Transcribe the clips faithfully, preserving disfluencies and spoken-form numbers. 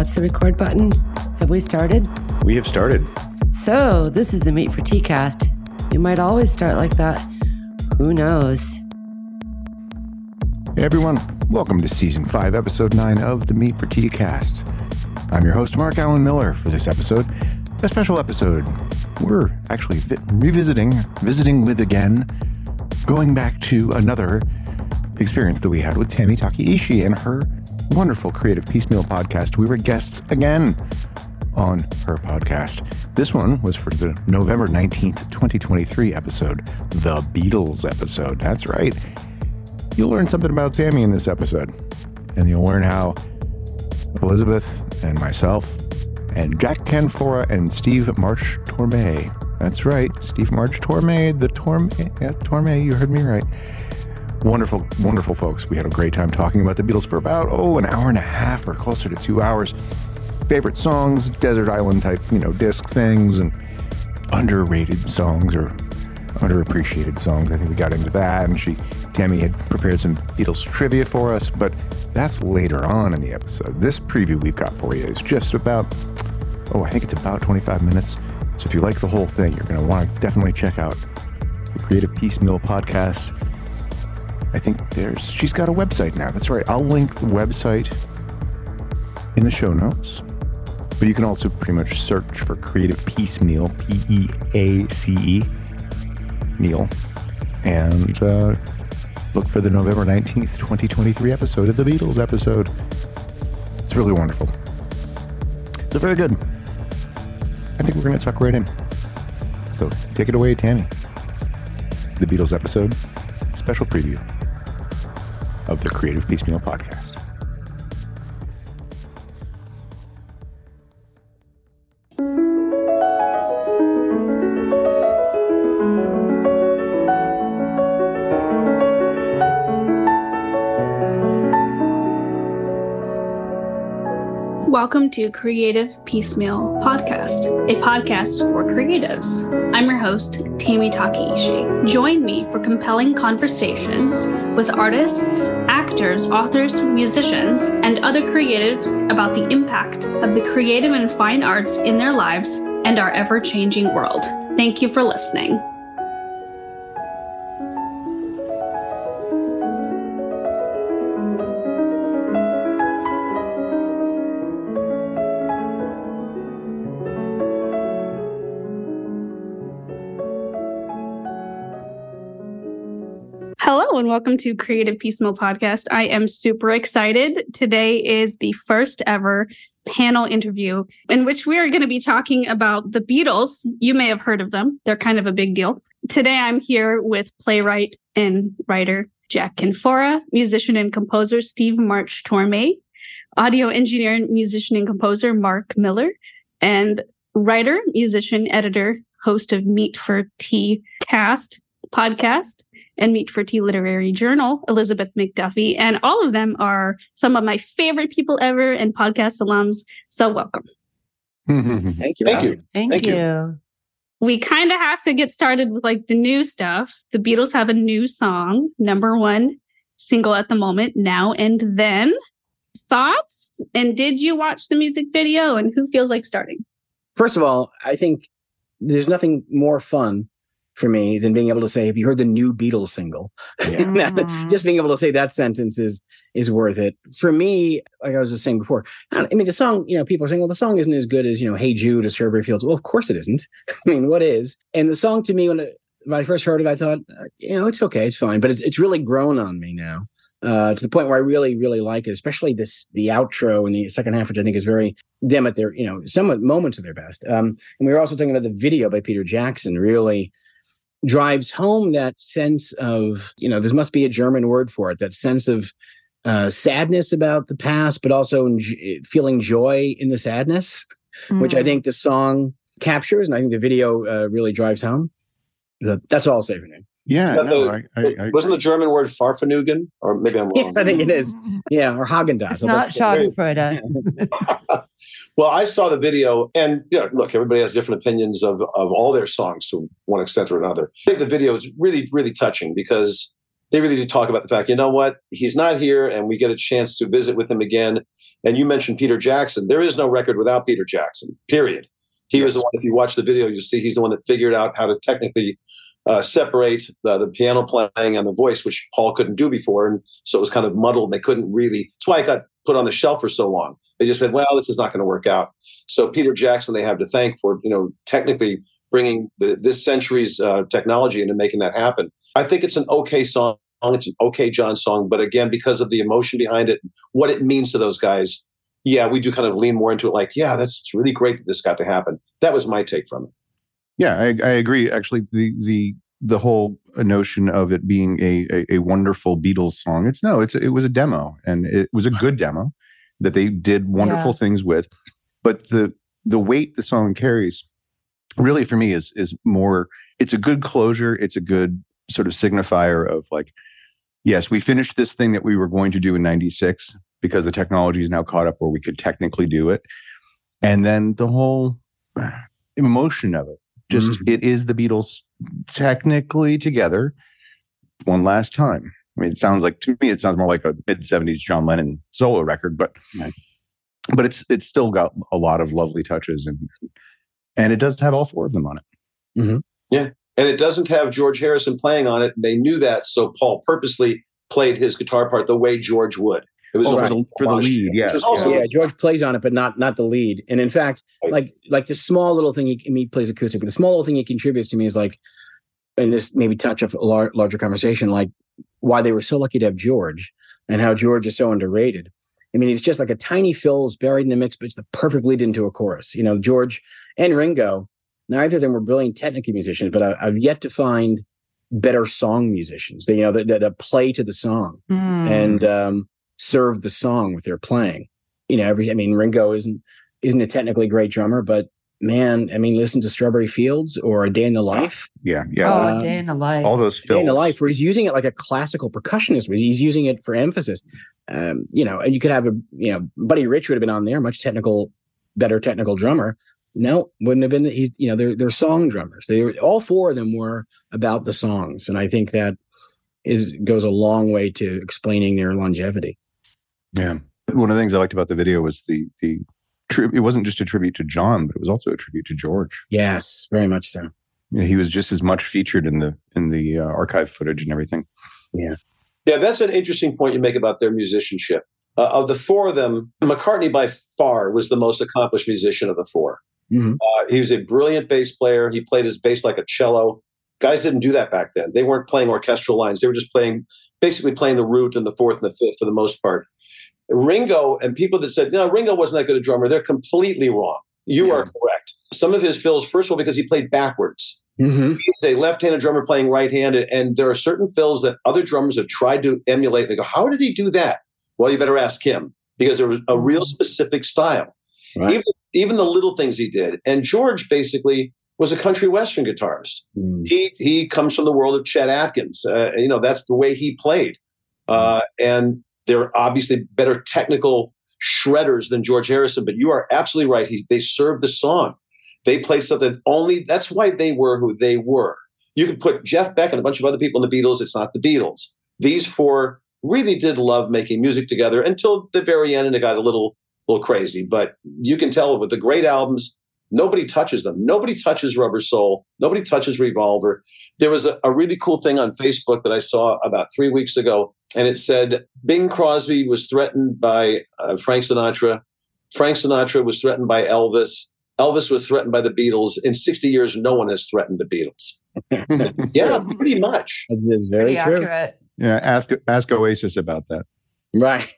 That's the record button. Have we started? We have started. So, this is the Meat for Tea cast. You might always start like that. Who knows? Hey everyone, welcome to Season five, Episode nine of the Meat for Tea cast. I'm your host, Mark Allen Miller, for this episode. A special episode. We're actually vi- revisiting, visiting with again, going back to another experience that we had with Tammy Takeishi and her wonderful Creative Piecemeal podcast. We were guests again on her podcast. This one was for the November nineteenth, twenty twenty-three episode, the Beatles episode. That's right. You'll learn something about Tammy in this episode, and you'll learn how Elizabeth and myself and Jack Canfora and Steve March Torme. That's right, Steve March Torme, the Torme, yeah, Torme, you heard me right. Wonderful, wonderful folks. We had a great time talking about the Beatles for about, oh, an hour and a half or closer to two hours. Favorite songs, desert island type, you know, disc things, and underrated songs or underappreciated songs. I think we got into that, and she, Tammy had prepared some Beatles trivia for us, but that's later on in the episode. This preview we've got for you is just about, oh, I think it's about twenty-five minutes. So if you like the whole thing, you're going to want to definitely check out the Creative Piecemeal podcast. I think there's, she's got a website now. That's right. I'll link the website in the show notes. But you can also pretty much search for Creative Piecemeal, P E A C E, Neil, and uh, look for the November nineteenth, twenty twenty-three episode of the Beatles episode. It's really wonderful. So very good. I think we're going to tuck right in. So take it away, Tammy. The Beatles episode, special preview of the Creative Piecemeal podcast. Welcome to Creative Piecemeal Podcast, a podcast for creatives. I'm your host, Tammy Takeishi. Join me for compelling conversations with artists, actors, authors, musicians, and other creatives about the impact of the creative and fine arts in their lives and our ever-changing world. Thank you for listening. Hello and welcome to Creative Piecemeal Podcast. I am super excited. Today is the first ever panel interview in which we are going to be talking about the Beatles. You may have heard of them. They're kind of a big deal. Today I'm here with playwright and writer Jack Canfora, musician and composer Steve March Torme, audio engineer, musician and composer Mark Miller, and writer, musician, editor, host of Meat for Tea cast podcast and Meat for Tea Literary Journal, Elizabeth McDuffie. And all of them are some of my favorite people ever and podcast alums. So welcome. Thank you. Thank you. Thank, Thank you. you. We kind of have to get started with like the new stuff. The Beatles have a new song, number one single at the moment, Now and Then. Thoughts? And did you watch the music video? And who feels like starting? First of all, I think there's nothing more fun for me than being able to say, have you heard the new Beatles single? Yeah. Just being able to say that sentence is is worth it. For me, like I was just saying before, I mean, the song, you know, people are saying, well, the song isn't as good as, you know, Hey Jude or Strawberry Fields. Well, of course it isn't. I mean, what is? And the song to me, when, it, when I first heard it, I thought, uh, you know, it's okay, it's fine. But it's it's really grown on me now. Uh, to the point where I really, really like it, especially this the outro and the second half, which I think is very them at their, you know, somewhat moments of their best. Um, and we were also talking about the video by Peter Jackson, really drives home that sense of, you know, there must be a German word for it, that sense of uh, sadness about the past, but also enj- feeling joy in the sadness, mm. which I think the song captures, and I think the video uh, really drives home. That's all I'll say for now. Yeah, no, the, I, I, I, wasn't the German word Farfanugan? Or maybe I'm wrong. Yes, I think it is. Yeah, or Haagen-Dazs. It's not Schadenfreude. Well, I saw the video, and you know, look, everybody has different opinions of, of all their songs to one extent or another. I think the video is really, really touching because they really did talk about the fact, you know what, he's not here, and we get a chance to visit with him again. And you mentioned Peter Jackson. There is no record without Peter Jackson, period. He yes. was the one, if you watch the video, you'll see he's the one that figured out how to technically uh, separate uh, the piano playing and the voice, which Paul couldn't do before. And so it was kind of muddled. They couldn't really, that's why it got put on the shelf for so long. They just said, well, this is not going to work out. So Peter Jackson, they have to thank for, you know, technically bringing the, this century's uh, technology into making that happen. I think it's an okay song. It's an okay John song. But again, because of the emotion behind it, what it means to those guys, yeah, we do kind of lean more into it like, yeah, that's it's really great that this got to happen. That was my take from it. Yeah, I, I agree. Actually, the the the whole notion of it being a, a, a wonderful Beatles song, it's no, it's it was a demo, and it was a good demo that they did wonderful yeah. things with. But the the weight the song carries, really for me, is is more. It's a good closure. It's a good sort of signifier of like, yes, we finished this thing that we were going to do in ninety-six. Because the technology is now caught up where we could technically do it. And then the whole emotion of it, just mm-hmm. it is the Beatles technically together one last time. I mean, it sounds like, to me, it sounds more like a mid-seventies John Lennon solo record, but right. but it's it's still got a lot of lovely touches, and and it does have all four of them on it. Mm-hmm. Yeah, and it doesn't have George Harrison playing on it. They knew that, so Paul purposely played his guitar part the way George would. It was oh, for, the, for the lead, yes. Also, yeah, George plays on it, but not not the lead. And in fact, like like the small little thing he, I mean, he plays acoustic, but the small little thing he contributes to me is like, and this maybe touch of a lar- larger conversation, like why they were so lucky to have George and how George is so underrated. I mean, he's just like a tiny fills buried in the mix, but it's the perfect lead into a chorus. You know, George and Ringo, neither of them were brilliant technical musicians, but I, I've yet to find better song musicians. They, you know, that, that play to the song mm. and. um serve the song with their playing. You know, every I mean, Ringo isn't isn't a technically great drummer, but man, I mean, listen to Strawberry Fields or A Day in the Life. Yeah, yeah. Oh, um, A Day in the Life. All those A films. Day in the Life, where he's using it like a classical percussionist. Where he's using it for emphasis. Um, you know, and you could have a you know, Buddy Rich would have been on there, much technical, better technical drummer. No, wouldn't have been. He's you know, they're they're song drummers. They were, all four of them were about the songs, and I think that is goes a long way to explaining their longevity. Yeah. One of the things I liked about the video was the the tri- it wasn't just a tribute to John, but it was also a tribute to George. Yes, very much so. You know, he was just as much featured in the in the uh, archive footage and everything. Yeah. Yeah, that's an interesting point you make about their musicianship. Uh, of the four of them, McCartney by far was the most accomplished musician of the four. Mm-hmm. Uh, he was a brilliant bass player. He played his bass like a cello. Guys didn't do that back then. They weren't playing orchestral lines. They were just playing, basically playing the root and the fourth and the fifth for the most part. Ringo, and people that said, no, Ringo wasn't that good a drummer, they're completely wrong. You yeah. are correct. Some of his fills, first of all, because he played backwards. Mm-hmm. He's a left-handed drummer playing right-handed, and there are certain fills that other drummers have tried to emulate. They go, how did he do that? Well, you better ask him, because there was a real specific style. Right. Even, even the little things he did. And George basically was a country western guitarist. Mm. He he comes from the world of Chet Atkins. Uh, you know, that's the way he played. Uh, and they're obviously better technical shredders than George Harrison, but you are absolutely right. He, they served the song. They played something only, that's why they were who they were. You could put Jeff Beck and a bunch of other people in the Beatles. It's not the Beatles. These four really did love making music together until the very end, and it got a little, little crazy. But you can tell with the great albums, nobody touches them. Nobody touches Rubber Soul. Nobody touches Revolver. There was a, a really cool thing on Facebook that I saw about three weeks ago, and it said Bing Crosby was threatened by uh, Frank Sinatra. Frank Sinatra was threatened by Elvis. Elvis was threatened by the Beatles. In sixty years, no one has threatened the Beatles. Yeah, pretty much. That is very pretty true. Accurate. Yeah, ask ask Oasis about that. Right.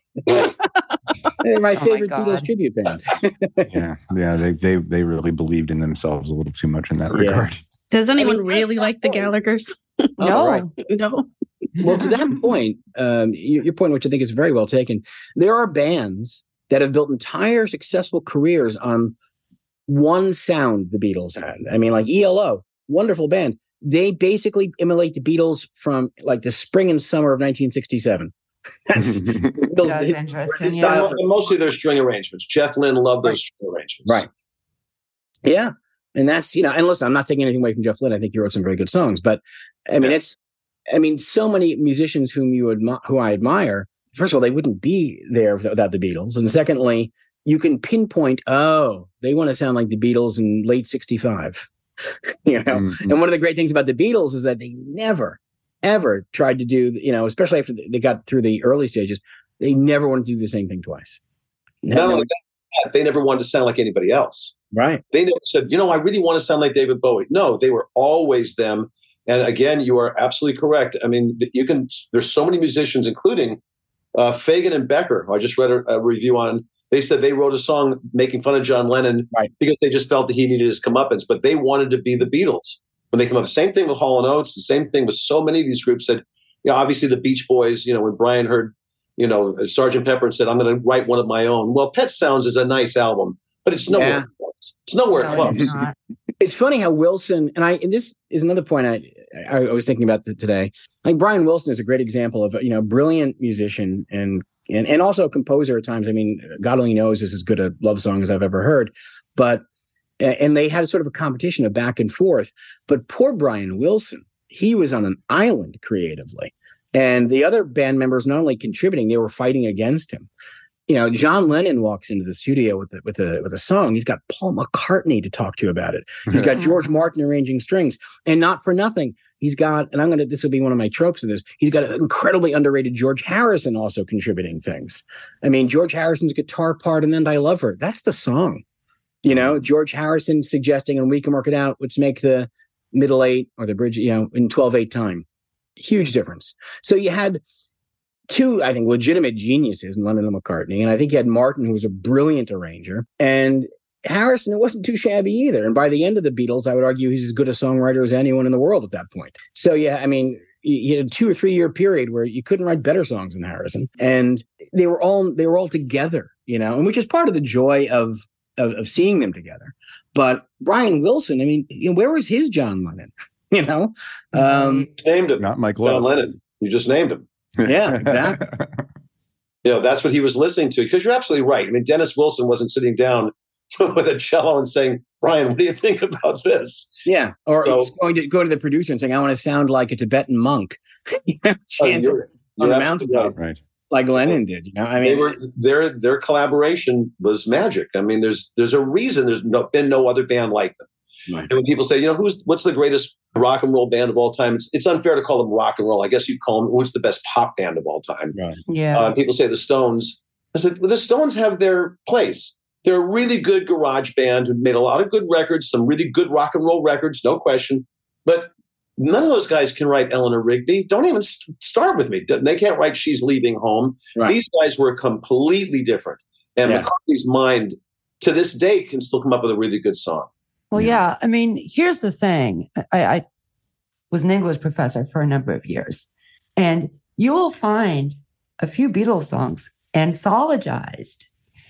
They're my Oh favorite my Beatles tribute band. yeah, yeah, they they they really believed in themselves a little too much in that Yeah. regard. Does anyone I mean, really that's like the point. Gallagher's? No. right. No. Well, to that point, um, your, your point, which I think is very well taken, there are bands that have built entire successful careers on one sound the Beatles had. I mean, like E L O, wonderful band. They basically emulate the Beatles from like the spring and summer of nineteen sixty-seven. That's Beatles, That's they- interesting. this Yeah. style- And mostly they're string arrangements. Jeff Lynne loved those Right. string arrangements. Right. Yeah. And that's, you know, and listen, I'm not taking anything away from Jeff Lynne. I think he wrote some very good songs, but I mean, Yeah. it's, I mean, so many musicians whom you admi- who I admire, first of all, they wouldn't be there without the Beatles. And secondly, you can pinpoint, oh, they want to sound like the Beatles in late sixty-five. You know, mm-hmm. And one of the great things about the Beatles is that they never, ever tried to do, you know, especially after they got through the early stages, they never wanted to do the same thing twice. Not only that, they never wanted to sound like anybody else. Right. They never said, you know, I really want to sound like David Bowie. No, they were always them. And again, you are absolutely correct. I mean, you can, there's so many musicians, including uh, Fagen and Becker, who I just read a, a review on. They said they wrote a song making fun of John Lennon right. because they just felt that he needed his comeuppance, but they wanted to be the Beatles. When they come up, same thing with Hall and Oates, the same thing with so many of these groups that, you know, obviously the Beach Boys, you know, when Brian heard, you know, Sergeant Pepper and said, I'm going to write one of my own. Well, Pet Sounds is a nice album, but it's nowhere yeah. close. It's nowhere no, close. It's, not. It's funny how Wilson, and I, and this is another point I, I, I was thinking about today. Like Brian Wilson is a great example of, you know, brilliant musician and, and, and also a composer at times. I mean, God only knows is as good a love song as I've ever heard, but, and they had sort of a competition of back and forth, but poor Brian Wilson, he was on an island creatively. And the other band members not only contributing, they were fighting against him. You know, John Lennon walks into the studio with a, with a with a song. He's got Paul McCartney to talk to about it. He's got George Martin arranging strings, and not for nothing, he's got. And I'm gonna. This will be one of my tropes in this. He's got an incredibly underrated George Harrison also contributing things. I mean, George Harrison's guitar part and "And I Love Her." That's the song. You know, George Harrison suggesting, and we can work it out. Let's make the middle eight or the bridge, you know, in twelve eight time. Huge difference. So you had two, I think, legitimate geniuses in Lennon and McCartney. And I think you had Martin, who was a brilliant arranger. And Harrison, it wasn't too shabby either. And by the end of the Beatles, I would argue he's as good a songwriter as anyone in the world at that point. So, yeah, I mean, you had a two or three year period where you couldn't write better songs than Harrison. And they were all they were all together, you know, and which is part of the joy of, of, of seeing them together. But Brian Wilson, I mean, you know, where was his John Lennon? You know, um, you named him. Not Mike Love. John Lennon. You just named him. Yeah, exactly. You know, that's what he was listening to. Because you're absolutely right. I mean, Dennis Wilson wasn't sitting down with a cello and saying, Brian, what do you think about this? Yeah. Or so, he's going to going to the producer and saying, I want to sound like a Tibetan monk. You know, chanting you're, on you're the mountaintop. Right. Like Lennon did. You know, I mean, they were, their their collaboration was magic. I mean, there's there's a reason there's no, been no other band like them. Right. And when people say, you know, who's what's the greatest rock and roll band of all time? It's, it's unfair to call them rock and roll. I guess you'd call them who's the best pop band of all time. Right. Yeah. Uh, people say the Stones. I said, well, the Stones have their place. They're a really good garage band who made a lot of good records, some really good rock and roll records, no question. But none of those guys can write Eleanor Rigby. Don't even st- start with me. They can't write She's Leaving Home. Right. These guys were completely different. And yeah. McCartney's mind, to this day, can still come up with a really good song. Well, yeah. yeah. I mean, here's the thing. I, I was an English professor for a number of years, and you will find a few Beatles songs anthologized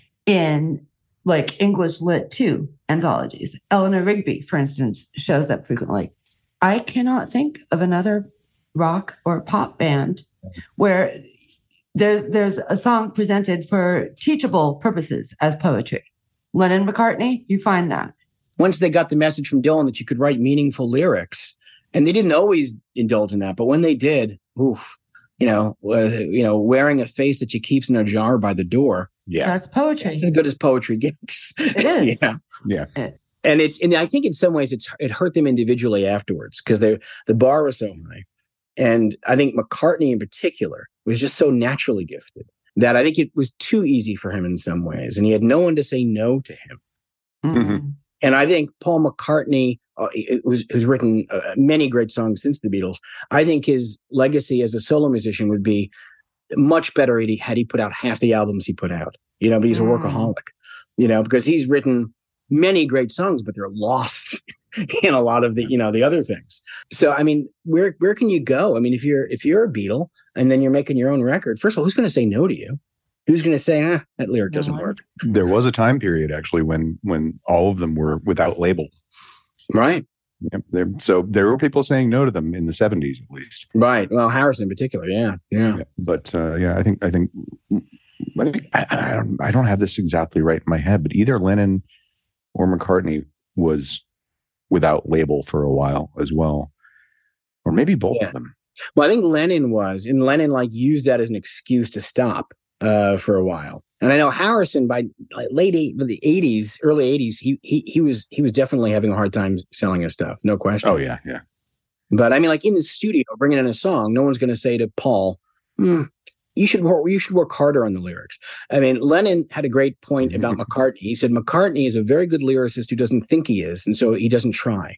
in like English Lit two anthologies. Eleanor Rigby, for instance, shows up frequently. I cannot think of another rock or pop band where there's there's a song presented for teachable purposes as poetry. Lennon McCartney, you find that. Once they got the message from Dylan that you could write meaningful lyrics, and they didn't always indulge in that, but when they did, oof, you know, uh, you know, wearing a face that you keeps in a jar by the door. Yeah, that's poetry. It's as good as poetry gets. It is. yeah, yeah. It, and it's, and I think in some ways it's it hurt them individually afterwards because they the bar was so high, and I think McCartney in particular was just so naturally gifted that I think it was too easy for him in some ways, and he had no one to say no to him. mm-hmm. And I think Paul McCartney, uh, who's, who's written uh, many great songs since the Beatles, I think his legacy as a solo musician would be much better had he, had he put out half the albums he put out. You know, but he's a workaholic, you know, because he's written many great songs, but they're lost in a lot of the, you know, the other things. So, I mean, where where can you go? I mean, if you're if you're a Beatle and then you're making your own record, first of all, who's going to say no to you? Who's going to say, ah, that lyric doesn't No. work? There was a time period actually when when all of them were without label. Right. Yep. There, so there were people saying no to them in the seventies at least. Right. Well, Harrison in particular. Yeah. Yeah. Yeah. But uh, yeah, I think I think I think I, I don't I don't have this exactly right in my head, but either Lennon or McCartney was without label for a while as well, or maybe both Yeah. of them. Well, I think Lennon was, and Lennon like used that as an excuse to stop uh, for a while. And I know Harrison by late eight, the eighties, early eighties, he he he was he was definitely having a hard time selling his stuff, no question. Oh yeah, yeah. But I mean, like in the studio, bringing in a song, no one's going to say to Paul, mm, "You should work, you should work harder on the lyrics." I mean, Lennon had a great point about McCartney. He said McCartney is a very good lyricist who doesn't think he is, and so he doesn't try.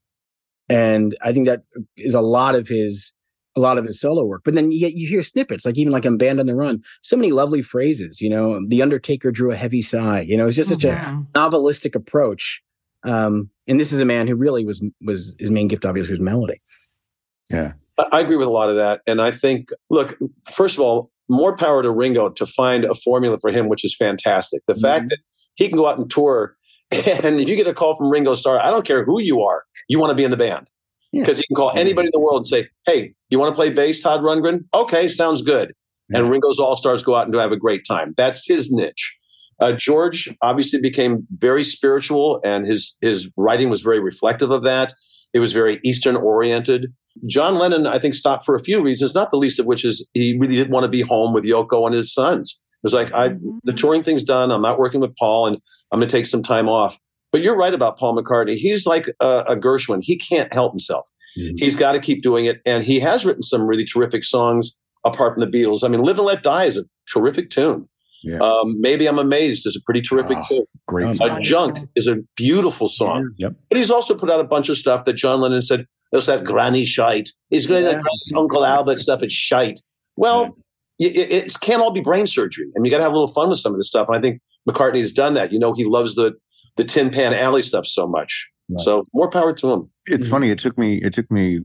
And I think that is a lot of his. a lot of his solo work, but then you, you hear snippets, like even like in Band on the Run, so many lovely phrases, you know, the Undertaker drew a heavy sigh, you know, it's just such mm-hmm. a novelistic approach. Um, and this is a man who really was, was his main gift, obviously, was melody. Yeah. I agree with a lot of that. And I think, look, first of all, more power to Ringo to find a formula for him, which is fantastic. The mm-hmm. fact that he can go out and tour, and if you get a call from Ringo Starr, I don't care who you are, you want to be in the band. Because yeah. he can call anybody in the world and say, hey, you want to play bass, Todd Rundgren? Okay, sounds good. Yeah. And Ringo's All-Stars go out and have a great time. That's his niche. Uh, George obviously became very spiritual, and his his writing was very reflective of that. It was very Eastern-oriented. John Lennon, I think, stopped for a few reasons, not the least of which is he really didn't want to be home with Yoko and his sons. It was like, I, the touring thing's done. I'm not working with Paul, and I'm going to take some time off. But you're right about Paul McCartney. He's like a, a Gershwin. He can't help himself. Mm-hmm. He's got to keep doing it. And he has written some really terrific songs apart from the Beatles. I mean, Live and Let Die is a terrific tune. Yeah. Um, Maybe I'm Amazed is a pretty terrific oh, tune. Great song. Uh, Junk is a beautiful song. Yep. But he's also put out a bunch of stuff that John Lennon said, there's that granny shite. He's going yeah. that Uncle Albert stuff. It's shite. Well, yeah. it, it can't all be brain surgery. I mean, you got to have a little fun with some of this stuff. And I think McCartney's done that. You know, he loves the the Tin Pan Alley stuff so much. Right. So more power to him. It's funny. It took me, it took me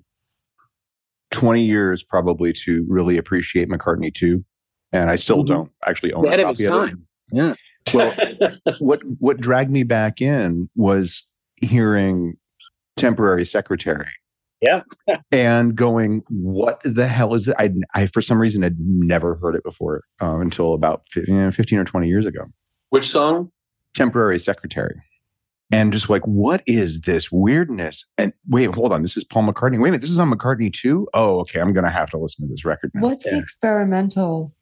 twenty years probably to really appreciate McCartney too. And I still mm-hmm. don't actually own a copy of his time. It. Yeah. Well, what, what dragged me back in was hearing Temporary Secretary. Yeah. And going, what the hell is that? I, I, for some reason, had never heard it before uh, until about fifteen or twenty years ago. Which song? Temporary Secretary. And just like, what is this weirdness? And wait, hold on. This is Paul McCartney. Wait a minute. This is on McCartney too? Oh, okay. I'm going to have to listen to this record now. What's yeah. the experimental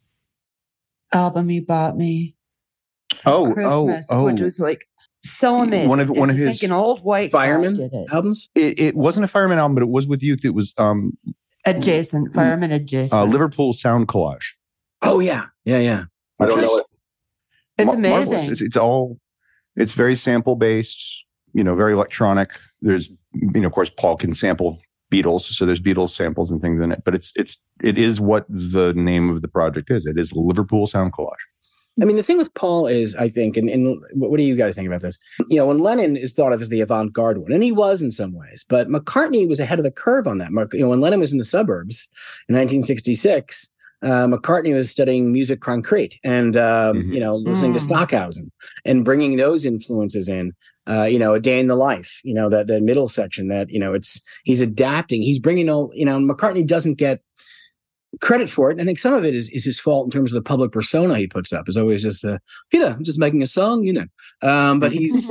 album you bought me? Oh, Christmas, oh, oh. Which was like so amazing. One of, one of his an old white Fireman did it. albums? It, it wasn't a Fireman album, but it was with Youth. It was um, Adjacent. Fireman Adjacent. Uh, Liverpool Sound Collage. Oh, yeah. Yeah, yeah. I don't know it. It's Mar- amazing. It's, it's all, it's very sample based, you know, very electronic. There's, you know, of course, Paul can sample Beatles, so there's Beatles samples and things in it. But it's it's it is what the name of the project is. It is Liverpool Sound Collage. I mean, the thing with Paul is, I think, and, and what do you guys think about this? You know, when Lennon is thought of as the avant-garde one, and he was in some ways, but McCartney was ahead of the curve on that. You know, when Lennon was in the suburbs in nineteen sixty-six. Uh, McCartney was studying music concrete and, um, mm-hmm. you know, listening mm. to Stockhausen and bringing those influences in, uh, you know, A Day in the Life, you know, that the middle section that, you know, it's, he's adapting, he's bringing all, you know, McCartney doesn't get credit for it. And I think some of it is, is his fault in terms of the public persona he puts up. Is always just, uh, you know, I'm just making a song, you know, um, but he's,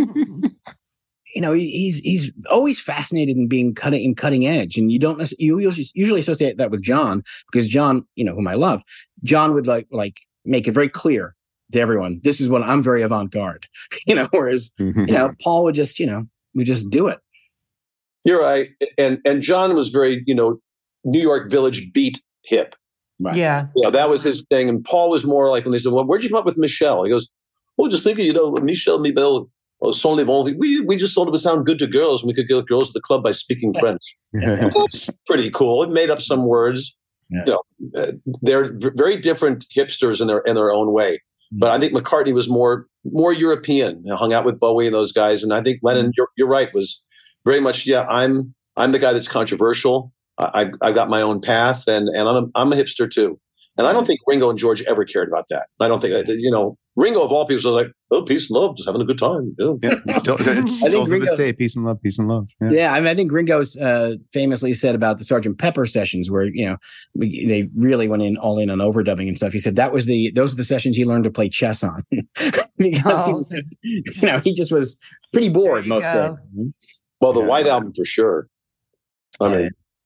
you know, he's he's always fascinated in being cutting in cutting edge, and you don't you usually associate that with John because John, you know, whom I love, John would like like make it very clear to everyone, this is what I'm very avant-garde, you know, whereas mm-hmm. you know Paul would just you know would just do it. You're right, and and John was very you know New York Village beat hip, right? Yeah, you know, that was his thing, and Paul was more like when they said, "Well, where'd you come up with Michelle?" He goes, "Well, just thinking, you know, Michelle Mibel." Oh, Son we we just thought it would sound good to girls, and we could get girls to the club by speaking French. That's pretty cool. It made up some words. Yeah. You know, uh, they're v- very different hipsters in their in their own way. Mm-hmm. But I think McCartney was more more European. You know, hung out with Bowie and those guys, and I think Lennon, mm-hmm. you're, you're right, was very much. Yeah, I'm I'm the guy that's controversial. I I got my own path, and and I'm a, I'm a hipster too. And I don't think Ringo and George ever cared about that. I don't think that, you know, Ringo of all people was like, oh, peace and love, just having a good time. Yeah, yeah it's still, it's I still think Ringo, to this day, peace and love, peace and love. Yeah, yeah I mean, I think Ringo's uh, famously said about the Sergeant Pepper sessions where, you know, we, they really went in all in on overdubbing and stuff. He said that was the, those are the sessions he learned to play chess on. because oh. he was just, you know, he just was pretty bored most days. Well, the yeah. White Album for sure. I mean,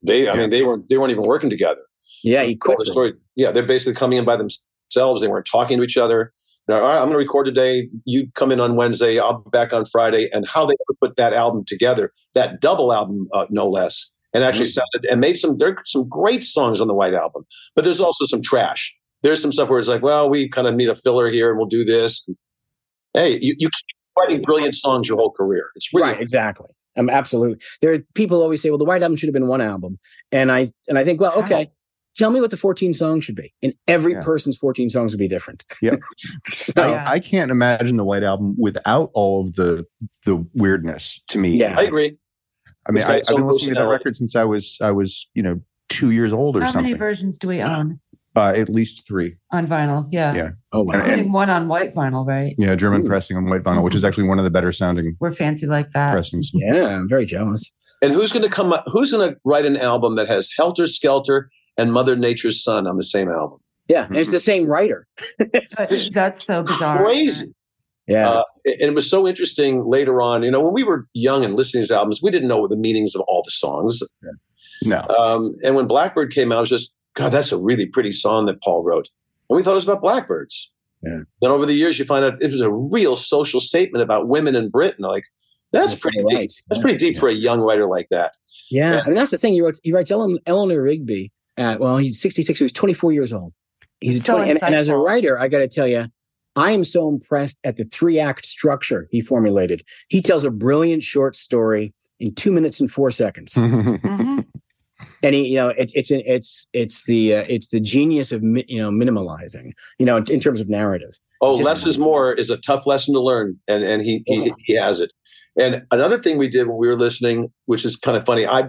They, I Yeah. mean, they weren't they weren't even working together. Yeah, he quit. The story, yeah, they're basically coming in by themselves. They weren't talking to each other. Now, all right, I'm going to record today. You come in on Wednesday. I'll be back on Friday. And how they ever put that album together, that double album, uh, no less, and actually Mm-hmm. sounded and made some. There are some great songs on the White Album, but there's also some trash. There's some stuff where it's like, well, we kind of need a filler here, and we'll do this. Hey, you you keep writing brilliant songs your whole career. It's really Right, exactly. Um, absolutely. There are people always say, well, the White Album should have been one album. And I and I think, well, okay, tell me what the fourteen songs should be. And every Yeah. person's fourteen songs would be different. Yep. So, Yeah. I, I can't imagine the White Album without all of the the weirdness to me. Yeah. I agree. I mean, It's got I, its I've been own listening to that personality. record since I was I was you know two years old or How something. many versions do we own uh, at least three. on vinyl? Yeah. Yeah. oh, wow. And- Including one on white vinyl, right? Yeah, German Ooh. pressing on white vinyl, which is actually one of the better sounding We're fancy like that. pressings. Yeah, I'm very jealous. And who's going to come up? Who's going to write an album that has Helter Skelter and Mother Nature's Son on the same album? Yeah, and it's the same writer. But that's so bizarre. Crazy. Yeah. Uh, and it was so interesting later on. You know, when we were young and listening to these albums, we didn't know the meanings of all the songs. No. Um, and when Blackbird came out, it was just, God, that's a really pretty song that Paul wrote. And we thought it was about blackbirds. Yeah. Then over the years, you find out it was a real social statement about women in Britain. Like, that's That's pretty right. deep. That's pretty deep for a young writer like that. yeah. Yeah. I mean, that's the thing. He writes, he writes Ellen, Eleanor Rigby at, well, he's sixty-six. He was twenty-four years old. He's So twenty. And, and as a insightful. writer, I got to tell you, I am so impressed at the three act structure he formulated. He tells a brilliant short story in two minutes and four seconds. Mhm. And he, you know, it, it's it's it's the uh, it's the genius of mi- you know minimalizing, you know, in, in terms of narrative. Oh, Just- less is more is a tough lesson to learn, and and he he, he has it. And another thing we did when we were listening, which is kind of funny, I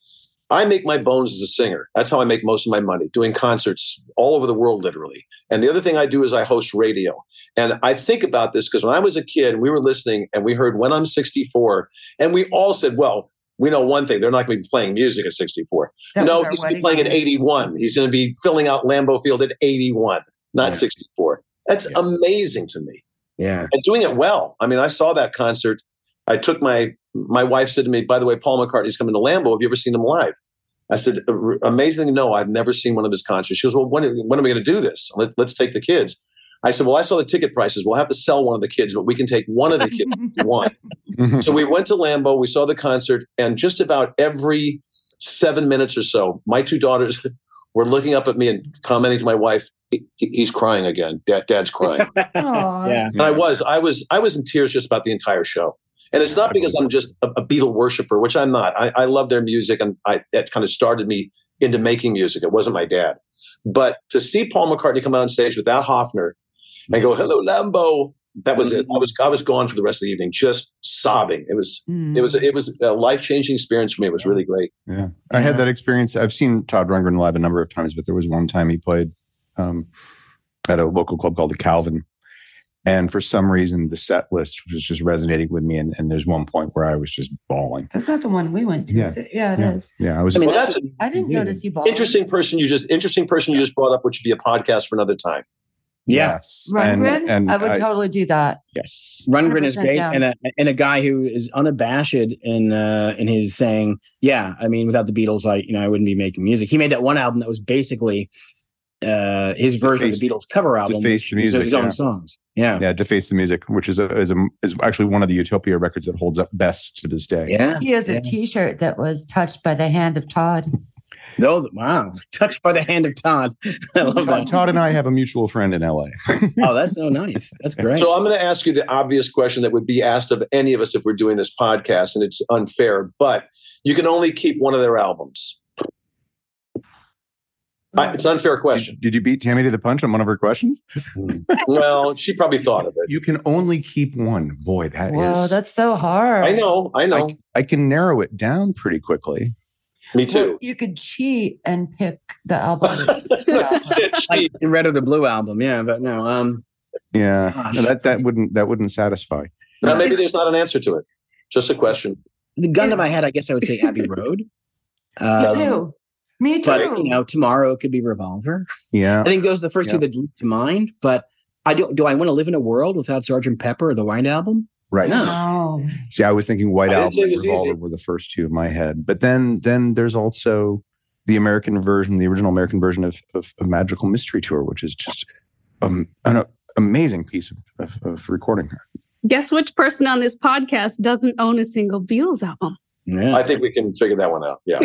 I make my bones as a singer. That's how I make most of my money, doing concerts all over the world, literally. And the other thing I do is I host radio. And I think about this because when I was a kid, we were listening and we heard When I'm sixty-four, and we all said, well, we know one thing, they're not going to be playing music at sixty-four. That No, was our he's going to be wedding playing at night. eighty-one. He's going to be filling out Lambeau Field at eighty-one, not Yeah. sixty-four. That's Yeah. amazing to me. Yeah. And doing it well. I mean, I saw that concert. I took my, my wife said to me, by the way, Paul McCartney's coming to Lambeau. Have you ever seen him live? I said, amazingly, no, I've never seen one of his concerts. She goes, well, when, when are we going to do this? Let, let's take the kids. I said, well, I saw the ticket prices. We'll have to sell one of the kids, but we can take one of the kids if you want. So we went to Lambeau, we saw the concert, and just about every seven minutes or so, my two daughters were looking up at me and commenting to my wife, he, he's crying again. Dad, Dad's crying. Aw. Yeah. And I was, I was, I was in tears just about the entire show. And it's not because I'm just a, a Beatle worshiper, which I'm not. I, I love their music, and I, it kind of started me into making music. It wasn't my dad. But to see Paul McCartney come out on stage without Hofner and go, hello, Lambeau, that was it. I was, I was gone for the rest of the evening, just sobbing. It was, Mm. it was, it was a life-changing experience for me. It was really great. Yeah, I had that experience. I've seen Todd Rundgren live a number of times, but there was one time he played um, at a local club called the Calvin, and for some reason the set list was just resonating with me. And, and there's one point where I was just bawling. That's not the one we went to. Yeah. is it? Yeah, it Yeah. is. Yeah, I was. I mean, Well, that's that's what- I didn't Yeah. notice you bawling. Interesting person you just, interesting person you just brought up, which should be a podcast for another time. Yeah. Yes. And- Rundgren? and I would totally do that. yes. Rundgren is one hundred percent great, down. and a and a guy who is unabashed in uh, in his saying, "Yeah, I mean, without the Beatles, I you know I wouldn't be making music." He made that one album that was basically uh, his version Deface- of the Beatles cover album, Deface which the was music, his own yeah. songs. Yeah, Yeah, Deface the Music, which is a, is a, is actually one of the Utopia records that holds up best to this day. yeah. He has yeah. a T-shirt that was touched by the hand of Todd. No, wow, touched by the hand of Todd. I love Todd, that. Todd and I have a mutual friend in L A. Oh, that's so nice. That's great. So I'm going to ask you the obvious question that would be asked of any of us if we're doing this podcast, and it's unfair, but you can only keep one of their albums. I, it's an unfair question. Did, did you beat Tammy to the punch on one of her questions? Well, she probably thought of it. You can only keep one. Boy, that is. Whoa, that's so hard. I know, I know. I, I can narrow it down pretty quickly. Me Well, too. you could cheat and pick the album. like the Red or the Blue album, yeah, but no. Um, Yeah, Gosh. no, that that wouldn't that wouldn't satisfy. Now, maybe there's not an answer to it. Just a question. the gun to my head, I guess I would say Abbey Road. Me Um, too. Me too. But you know, tomorrow could be Revolver. Yeah, I think those are the first Yeah. two that leap to mind. But I do. Do I want to live in a world without Sergeant Pepper or the White Album? Right. No. See, I was thinking White I didn't Album think it and was Revolver easy. were the first two in my head. But then then there's also the American version, the original American version of, of, of Magical Mystery Tour, which is just um, an uh, amazing piece of, of, of recording. Guess which person on this podcast doesn't own a single Beatles album? Yeah. I think we can figure that one out. Yeah.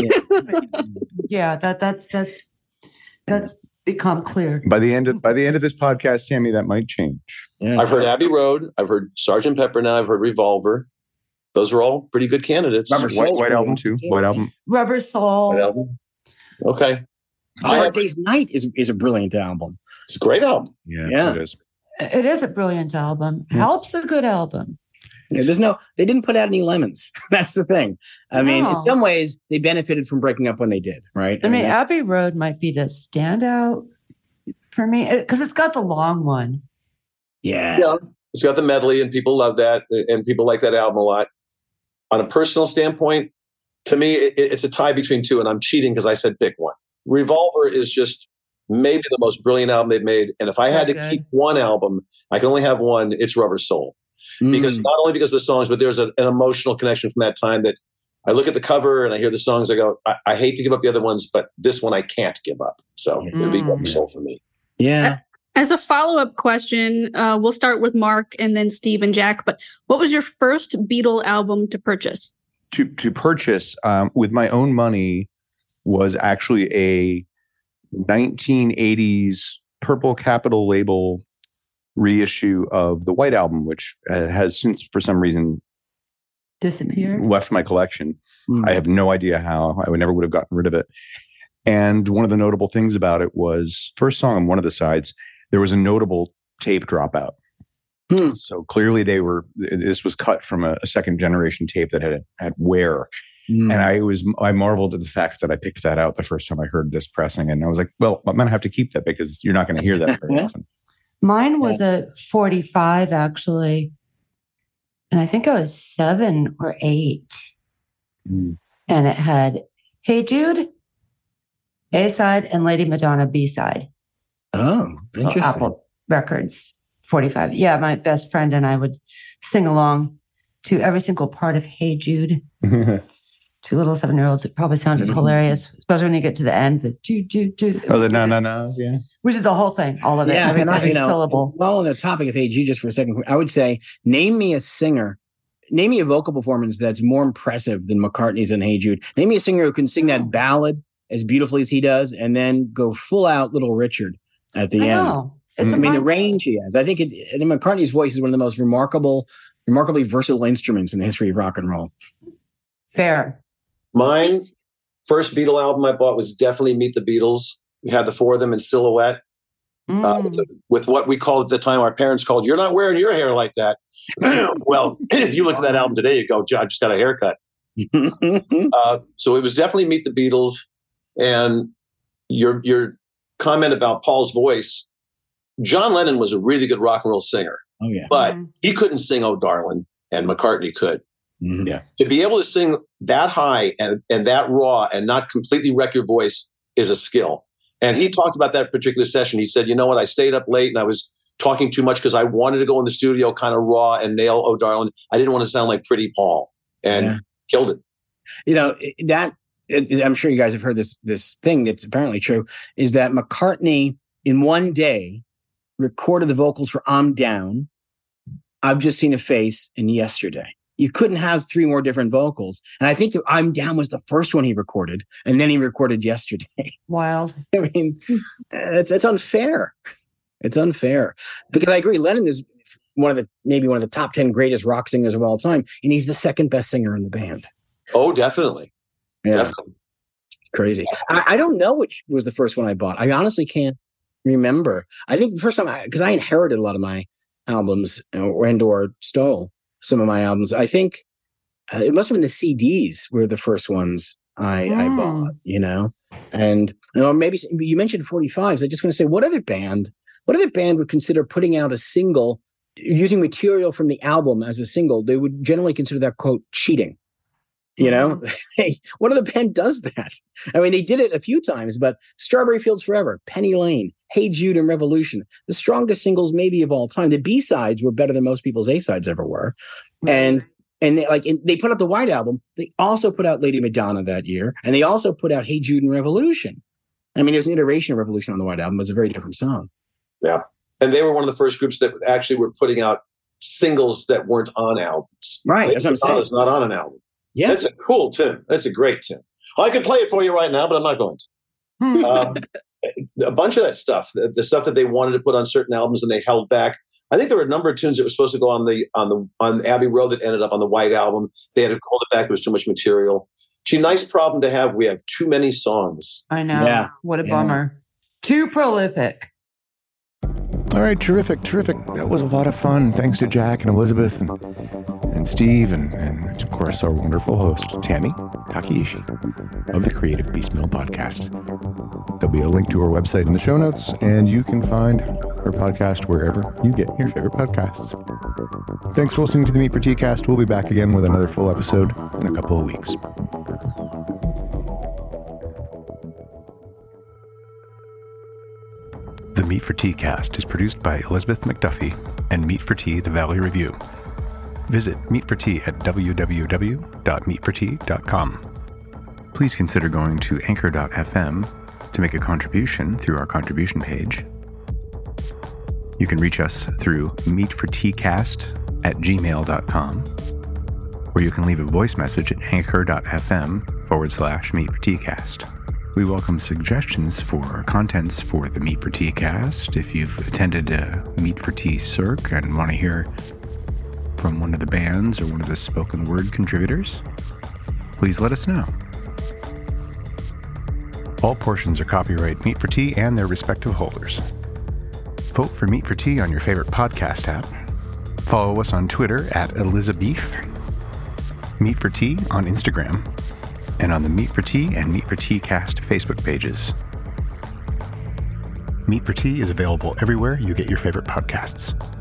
Yeah, that that's that's that's become clear. By the end of by the end of this podcast, Sammy, that might change. Yeah, I've heard Abbey Road. I've heard Sergeant Pepper now. I've heard Revolver. Those are all pretty good candidates. Rubber White, Soul's White pretty Album awesome, too. too. White Album. Rubber Soul. White Album. Okay. Hard Day's Night is, is a brilliant album. It's a great album. Yeah, Yeah. it is. It is a brilliant album. Help's a good album. Yeah, there's no, they didn't put out any lemons. That's the thing. I mean, No. in some ways, they benefited from breaking up when they did, right? I mean, that- Abbey Road might be the standout for me because it's got the long one. yeah. Yeah. It's got the medley, and people love that, and people like that album a lot. On a personal standpoint, to me, it, it's a tie between two, and I'm cheating because I said pick one. Revolver is just maybe the most brilliant album they've made, and if I had to Okay. keep one album, I can only have one. It's Rubber Soul, because Mm. not only because of the songs, but there's a, an emotional connection from that time that I look at the cover and I hear the songs. I go, I, I hate to give up the other ones, but this one I can't give up. So it'll be Mm. Rubber Soul for me. Yeah. As a follow-up question, uh, we'll start with Mark and then Steve and Jack. But what was your first Beatle album to purchase? To to purchase um, with my own money was actually a nineteen eighties Purple Capitol label reissue of the White Album, which uh, has since, for some reason, Disappeared. left my collection. Mm. I have no idea how. I would never would have gotten rid of it. And one of the notable things about it was first song on one of the sides, there was a notable tape dropout. Hmm. So clearly they were, this was cut from a, a second generation tape that had had wear. Mm. And I was, I marveled at the fact that I picked that out the first time I heard this pressing. And I was like, well, I'm going to have to keep that because you're not going to hear that very often. Mine was a forty-five, actually. And I think I was seven or eight. Mm. And it had Hey Jude, A side, and Lady Madonna B side. Oh, So interesting. Apple Records, forty-five. Yeah, my best friend and I would sing along to every single part of Hey Jude. Two little seven-year-olds. It probably sounded Mhm. hilarious, especially when you get to the end. The Jude, Jude, Jude. Oh, the no, no, no. Yeah. We did the whole thing, all of it, Yeah, every, and I- every you know, syllable. Well, on the topic of Hey Jude, just for a second, I would say, name me a singer, name me a vocal performance that's more impressive than McCartney's in Hey Jude. Name me a singer who can sing that ballad as beautifully as he does, and then go full out Little Richard at the I end. know. It's I a I mean, the mind- range he has. I think it, I think McCartney's voice is one of the most remarkable, remarkably versatile instruments in the history of rock and roll. Fair. Mine, first Beatle album I bought was definitely Meet the Beatles. We had the four of them in silhouette uh, Mm. with, with what we called at the time, our parents called, "You're not wearing your hair like that." Well, if you look at that album today, you go, "I just got a haircut." Uh, so it was definitely Meet the Beatles. And your your comment about Paul's voice, John Lennon was a really good rock and roll singer, Oh yeah. but Mhm. he couldn't sing "Oh Darling," and McCartney could. Mhm. Yeah. To be able to sing that high and, and that raw and not completely wreck your voice is a skill. And he talked about that particular session. He said, you know what, I stayed up late and I was talking too much because I wanted to go in the studio kind of raw and nail "Oh Darling." I didn't want to sound like Pretty Paul, and Yeah. killed it. You know that it, it- I'm sure you guys have heard this this thing that's apparently true, is that McCartney in one day recorded the vocals for "I'm Down," "I've Just Seen a Face," and "Yesterday." You couldn't have three more different vocals, and I think that "I'm Down" was the first one he recorded, and then he recorded "Yesterday." Wild. I mean, it's it's unfair. It's unfair because I agree. Lennon is one of the maybe one of the top ten greatest rock singers of all time, and he's the second best singer in the band. Oh, definitely. Yeah. Definitely. Crazy. I, I don't know which was the first one I bought. I honestly can't remember. I think the first time, because I, I inherited a lot of my albums or, and or stole some of my albums. I think uh, it must have been the C Ds were the first ones I, I Mm. bought, you know? And, you know, maybe you mentioned forty-fives. I just want to say, what other band, what other band would consider putting out a single using material from the album as a single? They would generally consider that, quote, cheating. You know, hey, what other band does that? I mean, they did it a few times, but Strawberry Fields Forever, Penny Lane, Hey Jude, and Revolution, the strongest singles maybe of all time. The B-sides were better than most people's A-sides ever were. And and they, like and they put out the White Album. They also put out Lady Madonna that year, and they also put out Hey Jude and Revolution. I mean, there's an iteration of Revolution on the White Album, but it's a very different song. Yeah. And they were one of the first groups that actually were putting out singles that weren't on albums. Right, that's what I'm saying. It's not on an album. Yeah. That's a cool tune. That's a great tune. I could play it for you right now, but I'm not going to. um, a bunch of that stuff, the, the stuff that they wanted to put on certain albums and they held back. I think there were a number of tunes that were supposed to go on the on the on Abbey Road that ended up on the White Album. They had to hold it back. It was too much material. It's a nice problem to have. We have too many songs. I know. Yeah. What a Yeah. bummer. Too prolific. All right, terrific, terrific. That was a lot of fun. Thanks to Jack and Elizabeth and, and Steve and, and, of course, our wonderful host, Tammy Takeishi of the Creative Piecemeal Podcast. There'll be a link to her website in the show notes, and you can find her podcast wherever you get your favorite podcasts. Thanks for listening to the Meat for Tea Cast. We'll be back again with another full episode in a couple of weeks. The Meat for Tea Cast is produced by Elizabeth McDuffie and Meat for Tea, The Valley Review. Visit Meat for Tea at w w w dot meat for tea dot com. Please consider going to anchor dot f m to make a contribution through our contribution page. You can reach us through meatforteacast at gmail dot com, or you can leave a voice message at anchor dot f m forward slash meat for tea cast. We welcome suggestions for contents for the Meat for Tea Cast. If you've attended a Meat for Tea Circ and want to hear from one of the bands or one of the spoken word contributors, please let us know. All portions are copyright Meat for Tea and their respective holders. Vote for Meat for Tea on your favorite podcast app. Follow us on Twitter at Elizabeth. Meat for Tea on Instagram. And on the Meat for Tea and Meat for Tea Cast Facebook pages. Meat for Tea is available everywhere you get your favorite podcasts.